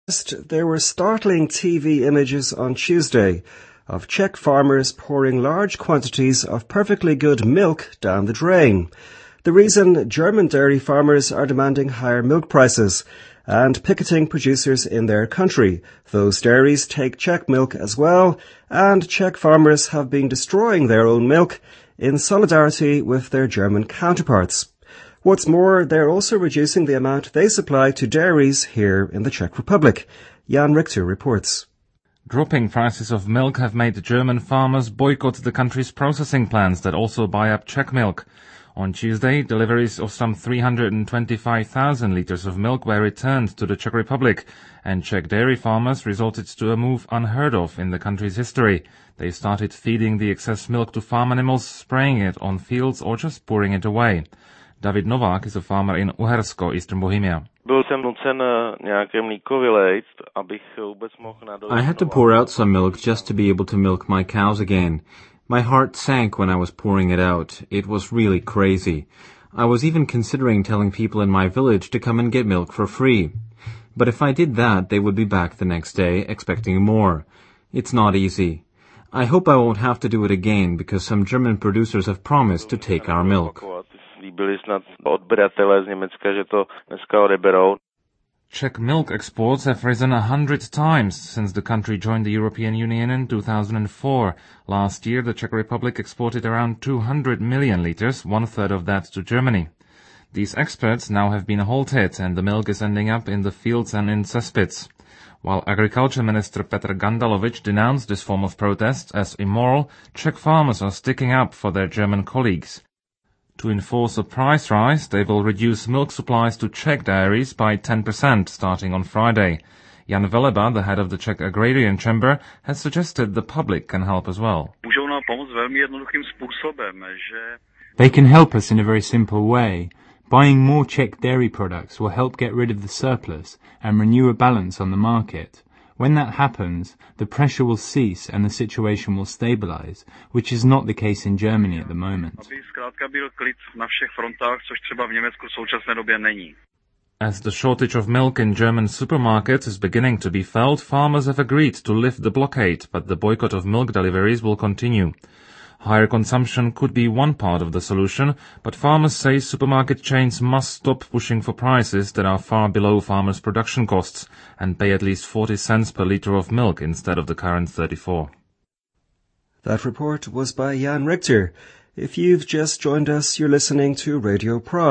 There were startling TV images on Tuesday of Czech farmers pouring large quantities of perfectly good milk down the drain. The reason: German dairy farmers are demanding higher milk prices and picketing producers in their country. Those dairies take Czech milk as well, and Czech farmers have been destroying their own milk in solidarity with their German counterparts. What's more, they're also reducing the amount they supply to dairies here in the Czech Republic. Jan Richter reports. Dropping prices of milk have made German farmers boycott the country's processing plants that also buy up Czech milk. On Tuesday, deliveries of some 325,000 litres of milk were returned to the Czech Republic, and Czech dairy farmers resorted to a move unheard of in the country's history. They started feeding the excess milk to farm animals, spraying it on fields or just pouring it away. David Novák is a farmer in Uhersko, Eastern Bohemia. I had to pour out some milk just to be able to milk my cows again. My heart sank when I was pouring it out. It was really crazy. I was even considering telling people in my village to come and get milk for free. But if I did that, they would be back the next day, expecting more. It's not easy. I hope I won't have to do it again, because some German producers have promised to take our milk. Czech milk exports have risen 100 times since the country joined the European Union in 2004. Last year, the Czech Republic exported around 200 million litres, one-third of that to Germany. These exports now have been halted, and the milk is ending up in the fields and in cesspits. While Agriculture Minister Petr Gandalovic denounced this form of protest as immoral, Czech farmers are sticking up for their German colleagues. To enforce a price rise, they will reduce milk supplies to Czech dairies by 10% starting on Friday. Jan Veleba, the head of the Czech Agrarian Chamber, has suggested the public can help as well. They can help us in a very simple way. Buying more Czech dairy products will help get rid of the surplus and renew a balance on the market. When that happens, the pressure will cease and the situation will stabilize, which is not the case in Germany at the moment. As the shortage of milk in German supermarkets is beginning to be felt, farmers have agreed to lift the blockade, but the boycott of milk deliveries will continue. Higher consumption could be one part of the solution, but farmers say supermarket chains must stop pushing for prices that are far below farmers' production costs and pay at least 40 cents per litre of milk instead of the current 34. That report was by Jan Richter. If you've just joined us, you're listening to Radio Prague.